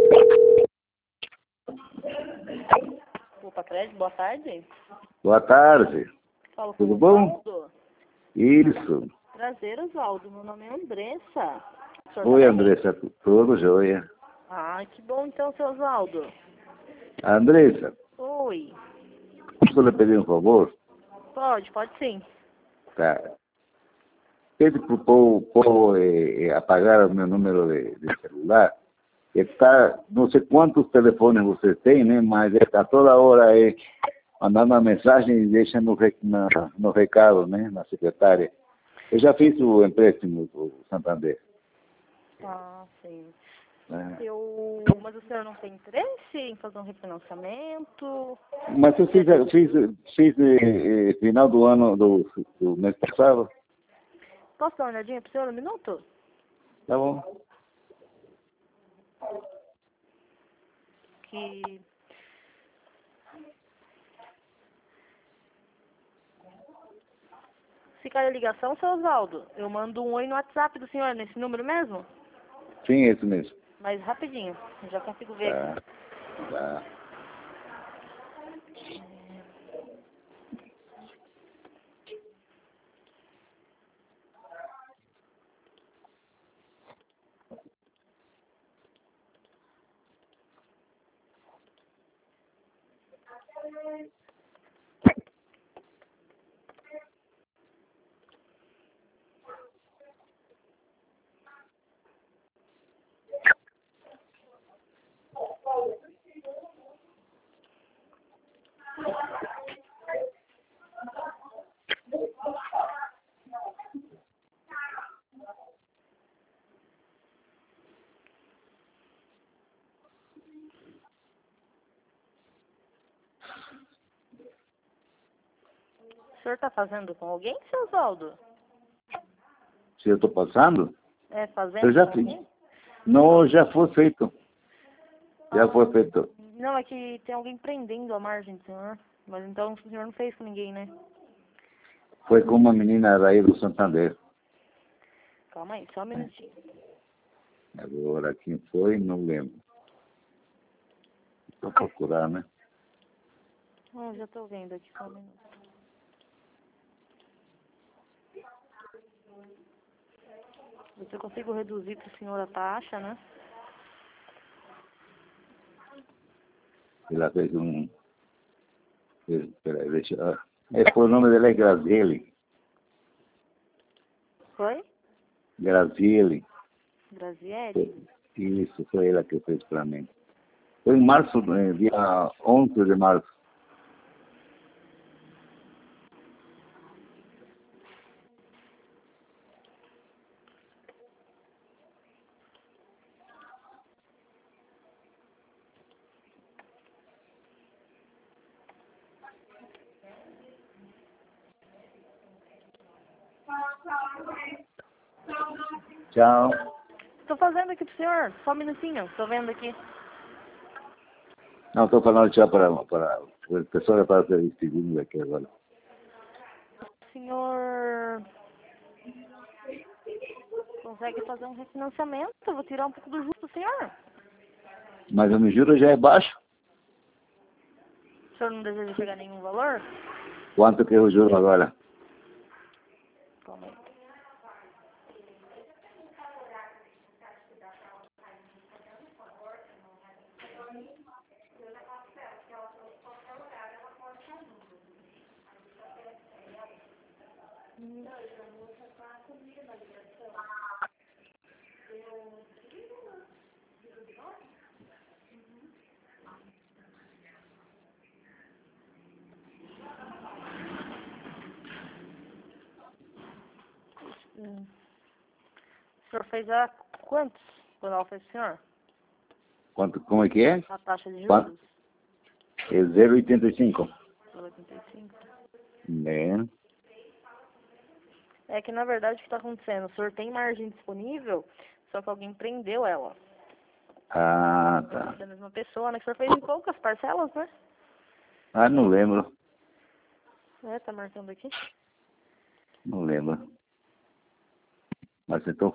Opa, Crédito, boa tarde. Boa tarde. Falo com Tudo bom? Osvaldo. Isso. Prazer, Osvaldo. Meu nome é Andressa. O senhor Oi, tá bem? Andressa. Tudo jóia. Ah, que bom então, seu Osvaldo. Andressa, Oi. posso lhe pedir um favor? Pode sim. Tá. Pede para o povo apagar o meu número de celular. Está, não sei quantos telefones você tem, né? Mas está toda hora mandando uma mensagem e deixa no recado, né? Na secretária. Eu já fiz o empréstimo do Santander. Ah, sim. Né? Mas o senhor não tem interesse em fazer um refinanciamento? Mas eu fiz final do ano, do mês passado. Posso dar uma olhadinha pro senhor um minuto? Tá bom. Que... Se cair a ligação, seu Osvaldo, eu mando um oi no WhatsApp do senhor, nesse número mesmo? Sim, é isso mesmo. Mas rapidinho, eu já consigo ver Tá, aqui. tá. O senhor tá fazendo com alguém, seu Osvaldo? Se eu estou passando, É, fazendo eu já com fiz. alguém? Não, já foi feito. Já foi feito. Não, é que tem alguém prendendo a margem do senhor. Mas então o senhor não fez com ninguém, né? Foi com uma menina daí do Santander. Calma aí, só um minutinho. Agora, quem foi, não lembro. Vou procurar, né? Ah, já tô vendo aqui, só um minuto. Ver se eu consigo reduzir pro senhor a taxa, né? Ela fez um... Peraí, deixa eu... Foi o nome dela é Graziele. Foi? Graziele. Graziele? Isso, foi ela que fez para mim. Foi em março, dia 11 de março. Tchau. Tô fazendo aqui pro senhor, só um minutinho, tô vendo aqui. Não, estou falando tchau para o pessoal para ser despedido aqui agora. O senhor consegue fazer um refinanciamento? Eu vou tirar um pouco do juros do senhor. Mas o meu juro já é baixo. O senhor não deseja chegar a nenhum valor? Quanto que é o juro agora? Calma aí. O senhor fez a quantos quando ela fez o senhor? Quanto, como é que é? A taxa de Quanto? juros? É 0,85. 85. É. É que na verdade o que está acontecendo? O senhor tem margem disponível, só que alguém prendeu ela. Ah, Pode tá. ser a mesma pessoa, né? Que o senhor fez em poucas parcelas, né? Ah, não lembro. É, tá marcando aqui. Não lembro. Mas então